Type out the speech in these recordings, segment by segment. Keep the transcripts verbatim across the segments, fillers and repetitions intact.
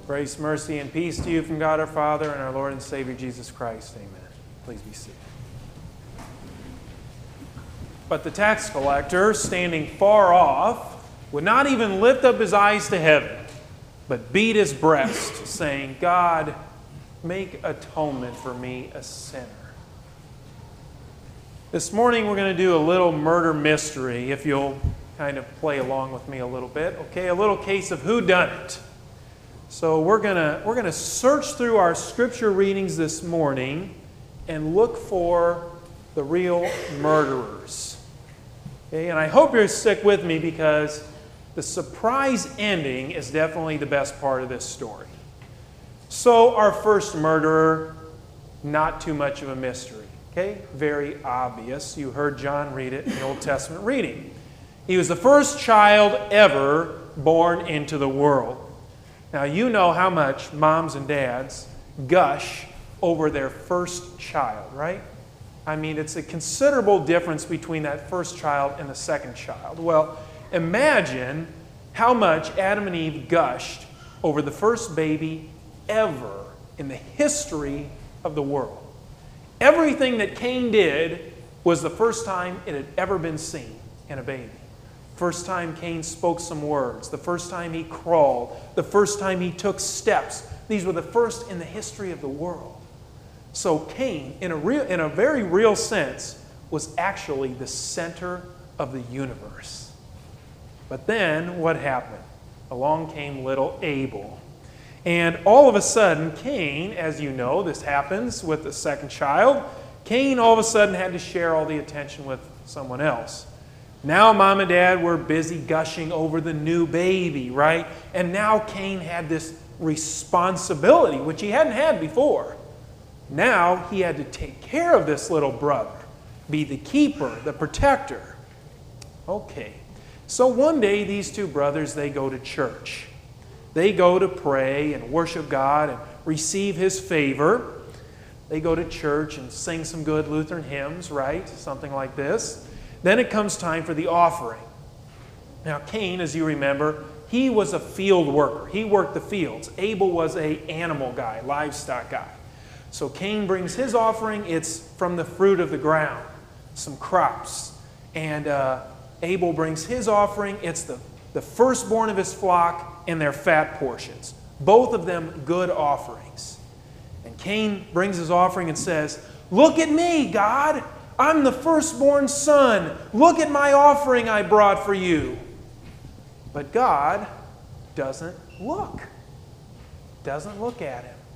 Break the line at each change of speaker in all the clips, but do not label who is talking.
Grace, mercy, and peace to you from God our Father and our Lord and Savior Jesus Christ. Amen. Please be seated. But the tax collector, standing far off, would not even lift up his eyes to heaven, but beat his breast, saying, God, make atonement for me, a sinner. This morning we're going to do a little murder mystery, if you'll kind of play along with me a little bit. Okay, a little case of whodunit. So we're going to we're going to search through our scripture readings this morning and look for the real murderers. Okay, and I hope you'll stick with me because the surprise ending is definitely the best part of this story. So our first murderer, not too much of a mystery. Okay, very obvious. You heard John read it in the Old Testament reading. He was the first child ever born into the world. Now, you know how much moms and dads gush over their first child, right? I mean, it's a considerable difference between that first child and the second child. Well, imagine how much Adam and Eve gushed over the first baby ever in the history of the world. Everything that Cain did was the first time it had ever been seen in a baby. First time Cain spoke some words. The first time he crawled. The first time he took steps. These were the first in the history of the world. So Cain, in a real, in a very real sense, was actually the center of the universe. But then what happened? Along came little Abel. And all of a sudden, Cain, as you know, this happens with the second child, Cain all of a sudden had to share all the attention with someone else. Now mom and dad were busy gushing over the new baby, right? And now Cain had this responsibility, which he hadn't had before. Now he had to take care of this little brother, be the keeper, the protector. Okay, so one day these two brothers, they go to church. They go to pray and worship God and receive His favor. They go to church and sing some good Lutheran hymns, right? Something like this. Then it comes time for the offering. Now Cain, as you remember, he was a field worker. He worked the fields. Abel was an animal guy, livestock guy. So Cain brings his offering. It's from the fruit of the ground, some crops. And uh, Abel brings his offering. It's the, the firstborn of his flock and their fat portions. Both of them good offerings. And Cain brings his offering and says, "Look at me, God. I'm the firstborn son. Look at my offering I brought for you." But God doesn't look. Doesn't look at him.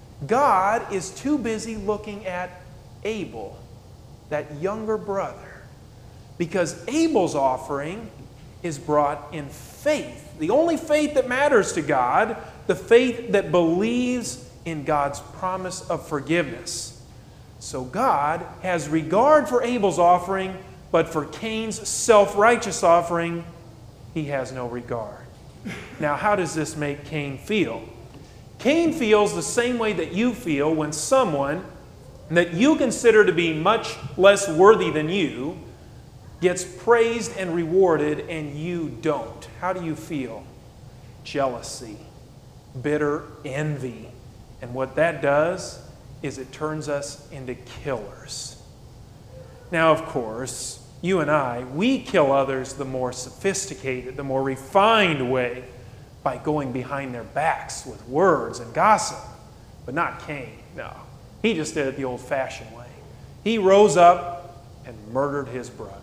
God is too busy looking at Abel, that younger brother. Because Abel's offering is brought in faith. The only faith that matters to God, the faith that believes in God's promise of forgiveness. So God has regard for Abel's offering, but for Cain's self-righteous offering, He has no regard. Now, how does this make Cain feel? Cain feels the same way that you feel when someone that you consider to be much less worthy than you gets praised and rewarded and you don't. How do you feel? Jealousy, bitter envy. And what that does is it turns us into killers. Now, of course, you and I, we kill others the more sophisticated, the more refined way by going behind their backs with words and gossip. But not Cain, no. He just did it the old-fashioned way. He rose up and murdered his brother.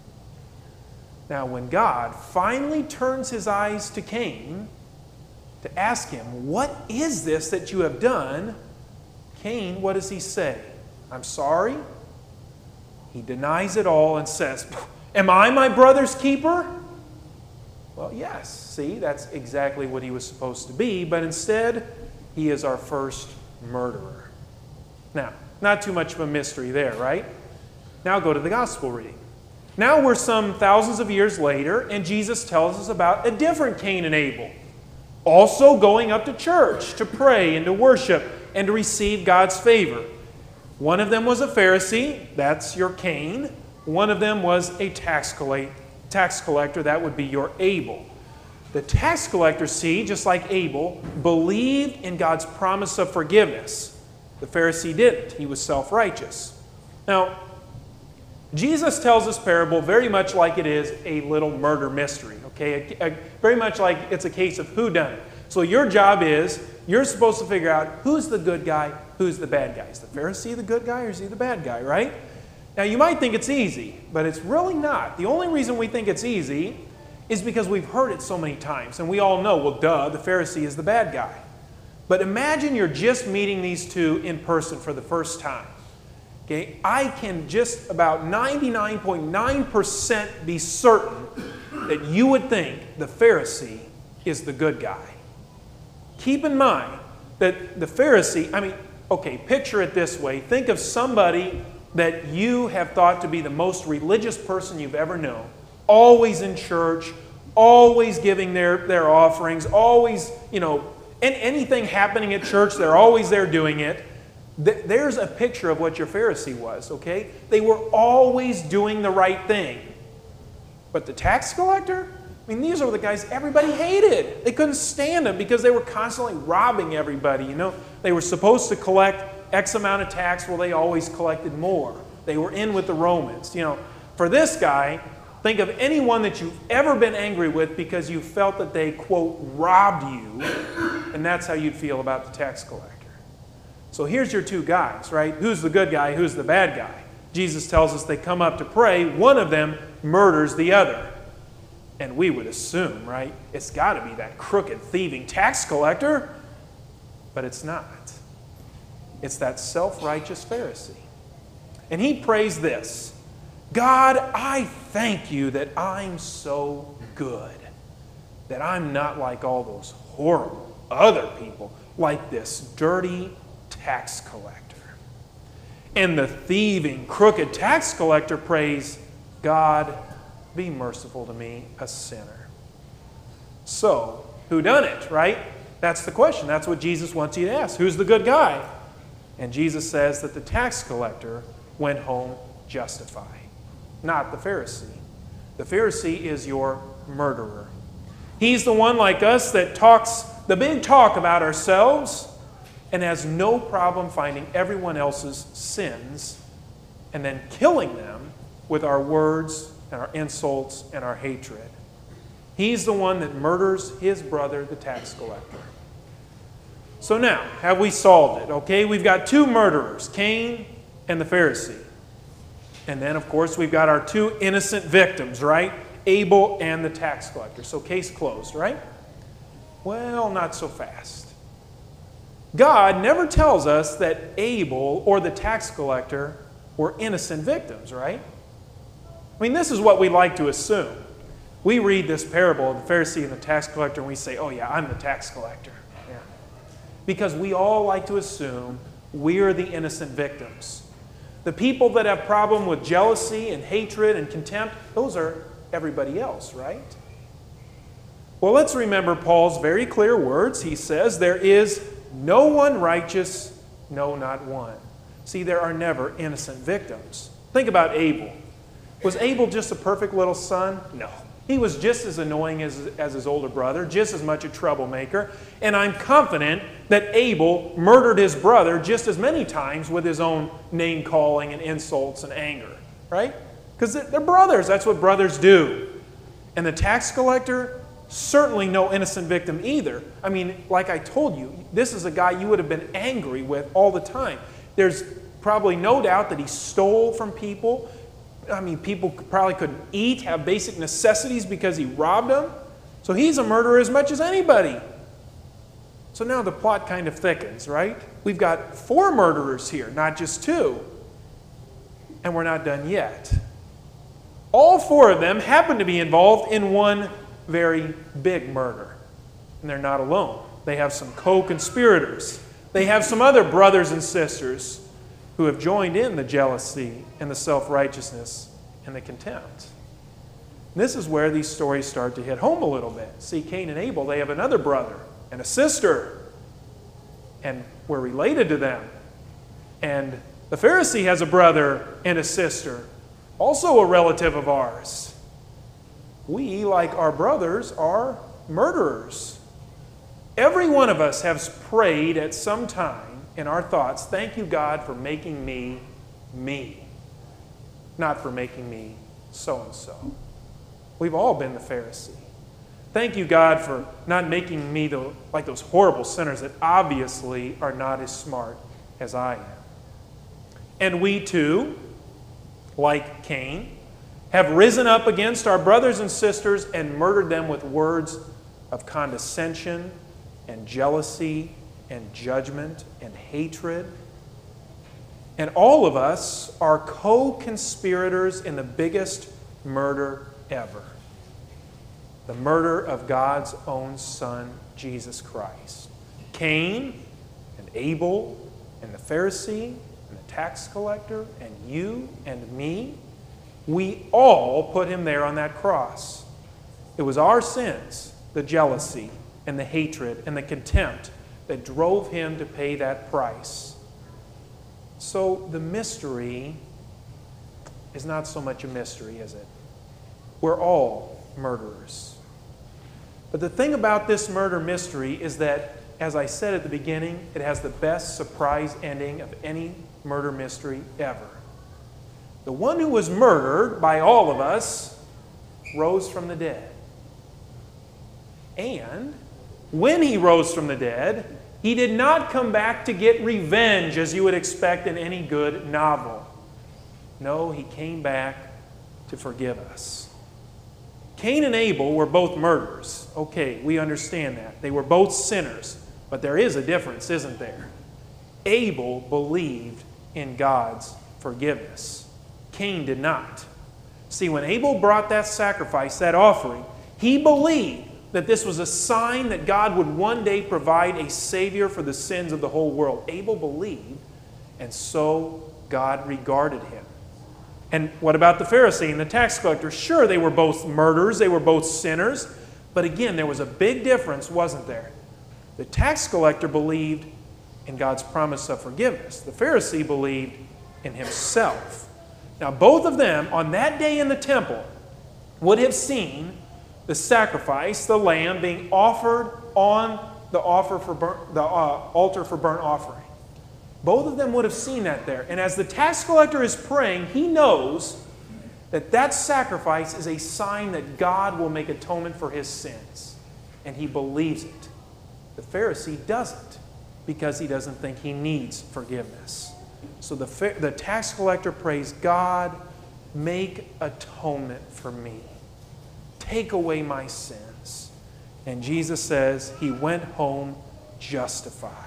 Now, when God finally turns His eyes to Cain to ask him, "What is this that you have done?" Cain, what does he say? "I'm sorry." He denies it all and says, "Am I my brother's keeper?" Well, yes. See, that's exactly what he was supposed to be, but instead, he is our first murderer. Now, not too much of a mystery there, right? Now go to the gospel reading. Now we're some thousands of years later, and Jesus tells us about a different Cain and Abel, also going up to church to pray and to worship and to receive God's favor. One of them was a Pharisee, that's your Cain. One of them was a tax collector, that would be your Abel. The tax collector, see, just like Abel, believed in God's promise of forgiveness. The Pharisee didn't. He was self-righteous. Now, Jesus tells this parable very much like it is a little murder mystery, okay? A, a, very much like it's a case of whodunit. So your job is, you're supposed to figure out who's the good guy, who's the bad guy. Is the Pharisee the good guy or is he the bad guy, right? Now, you might think it's easy, but it's really not. The only reason we think it's easy is because we've heard it so many times, and we all know, well, duh, the Pharisee is the bad guy. But imagine you're just meeting these two in person for the first time. Okay, I can just about ninety-nine point nine percent be certain that you would think the Pharisee is the good guy. Keep in mind that the Pharisee, I mean, okay, picture it this way. Think of somebody that you have thought to be the most religious person you've ever known. Always in church, always giving their, their offerings, always, you know, and anything happening at church, they're always there doing it. There's a picture of what your Pharisee was, okay? They were always doing the right thing. But the tax collector? I mean, these are the guys everybody hated. They couldn't stand them because they were constantly robbing everybody, you know? They were supposed to collect X amount of tax, well, they always collected more. They were in with the Romans, you know? For this guy, think of anyone that you've ever been angry with because you felt that they, quote, robbed you, and that's how you'd feel about the tax collector. So here's your two guys, right? Who's the good guy? Who's the bad guy? Jesus tells us they come up to pray. One of them murders the other. And we would assume, right, it's got to be that crooked, thieving tax collector. But it's not. It's that self-righteous Pharisee. And he prays this: God, I thank you that I'm so good, that I'm not like all those horrible other people, like this dirty tax collector. And the thieving, crooked tax collector prays, God, be merciful to me, a sinner. So, who done it, right? That's the question. That's what Jesus wants you to ask. Who's the good guy? And Jesus says that the tax collector went home justified, not the Pharisee. The Pharisee is your murderer. He's the one like us that talks the big talk about ourselves and has no problem finding everyone else's sins and then killing them with our words and our insults and our hatred. He's the one that murders his brother, the tax collector. So now, have we solved it? Okay, we've got two murderers, Cain and the Pharisee. And then, of course, we've got our two innocent victims, right? Abel and the tax collector. So case closed, right? Well, not so fast. God never tells us that Abel or the tax collector were innocent victims, right? I mean, this is what we like to assume. We read this parable of the Pharisee and the tax collector and we say, oh yeah, I'm the tax collector. Yeah. Because we all like to assume we're the innocent victims. The people that have problem with jealousy and hatred and contempt, those are everybody else, right? Well, let's remember Paul's very clear words. He says, there is no one righteous, no, not one. See, there are never innocent victims. Think about Abel. Was Abel just a perfect little son? No. He was just as annoying as, as his older brother, just as much a troublemaker. And I'm confident that Abel murdered his brother just as many times with his own name-calling and insults and anger, right? Because they're brothers. That's what brothers do. And the tax collector, certainly no innocent victim either. I mean, like I told you, this is a guy you would have been angry with all the time. There's probably no doubt that he stole from people. I mean, people probably couldn't eat, have basic necessities because he robbed them. So he's a murderer as much as anybody. So now the plot kind of thickens, right? We've got four murderers here, not just two. And we're not done yet. All four of them happen to be involved in one very big murder. And they're not alone. They have some co-conspirators. They have some other brothers and sisters who have joined in the jealousy and the self-righteousness and the contempt. And this is where these stories start to hit home a little bit. See, Cain and Abel, they have another brother and a sister, and we're related to them. And the Pharisee has a brother and a sister, also a relative of ours. We, like our brothers, are murderers. Every one of us has prayed at some time in our thoughts, thank you, God, for making me me, not for making me so-and-so. We've all been the Pharisee. Thank you, God, for not making me the, like those horrible sinners that obviously are not as smart as I am. And we too, like Cain, have risen up against our brothers and sisters and murdered them with words of condescension and jealousy and judgment and hatred. And all of us are co-conspirators in the biggest murder ever. The murder of God's own Son, Jesus Christ. Cain and Abel and the Pharisee and the tax collector and you and me, we all put him there on that cross. It was our sins, the jealousy and the hatred and the contempt that drove him to pay that price. So the mystery is not so much a mystery, is it? We're all murderers. But the thing about this murder mystery is that, as I said at the beginning, it has the best surprise ending of any murder mystery ever. The one who was murdered by all of us rose from the dead. And when he rose from the dead, he did not come back to get revenge as you would expect in any good novel. No, he came back to forgive us. Cain and Abel were both murderers. Okay, we understand that. They were both sinners. But there is a difference, isn't there? Abel believed in God's forgiveness. Cain did not. See, when Abel brought that sacrifice, that offering, he believed that this was a sign that God would one day provide a Savior for the sins of the whole world. Abel believed, and so God regarded him. And what about the Pharisee and the tax collector? Sure, they were both murderers, they were both sinners, but again, there was a big difference, wasn't there? The tax collector believed in God's promise of forgiveness. The Pharisee believed in himself. Now, both of them, on that day in the temple, would have seen the sacrifice, the lamb, being offered on the, offer for burnt, the uh, altar for burnt offering. Both of them would have seen that there. And as the tax collector is praying, he knows that that sacrifice is a sign that God will make atonement for his sins. And he believes it. The Pharisee doesn't, because he doesn't think he needs forgiveness. So the, the tax collector prays, God, make atonement for me. Take away my sins. And Jesus says he went home justified.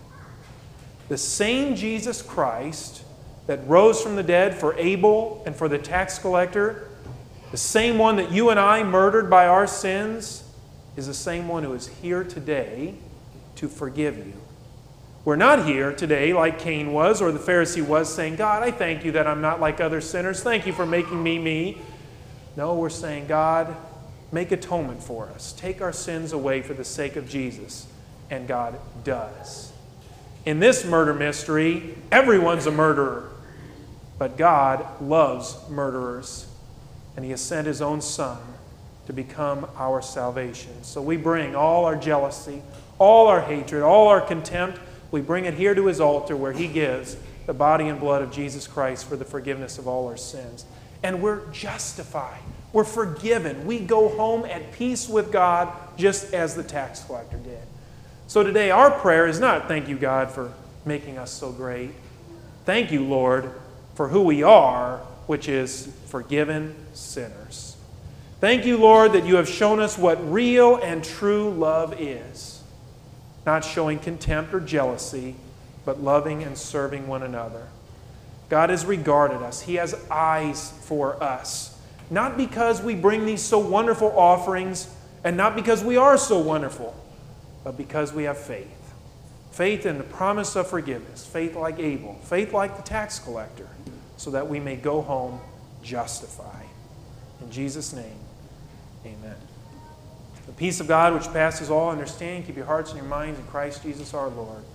The same Jesus Christ that rose from the dead for Abel and for the tax collector, the same one that you and I murdered by our sins, is the same one who is here today to forgive you. We're not here today like Cain was or the Pharisee was saying, God, I thank you that I'm not like other sinners. Thank you for making me me. No, we're saying, God, make atonement for us. Take our sins away for the sake of Jesus. And God does. In this murder mystery, everyone's a murderer. But God loves murderers. And he has sent his own Son to become our salvation. So we bring all our jealousy, all our hatred, all our contempt, we bring it here to his altar where he gives the body and blood of Jesus Christ for the forgiveness of all our sins. And we're justified. We're forgiven. We go home at peace with God just as the tax collector did. So today our prayer is not, thank you, God, for making us so great. Thank you, Lord, for who we are, which is forgiven sinners. Thank you, Lord, that you have shown us what real and true love is. Not showing contempt or jealousy, but loving and serving one another. God has regarded us. He has eyes for us. Not because we bring these so wonderful offerings, and not because we are so wonderful, but because we have faith. Faith in the promise of forgiveness. Faith like Abel. Faith like the tax collector. So that we may go home justified. In Jesus' name, amen. The peace of God which passes all understanding, keep your hearts and your minds in Christ Jesus our Lord.